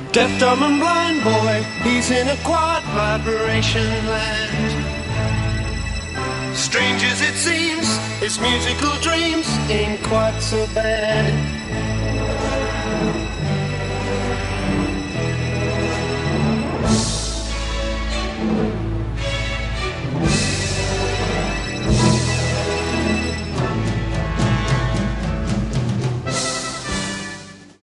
Deaf, dumb and blind boy, he's in a quad vibration land. Strange as it seems, his musical dreams ain't quite so bad.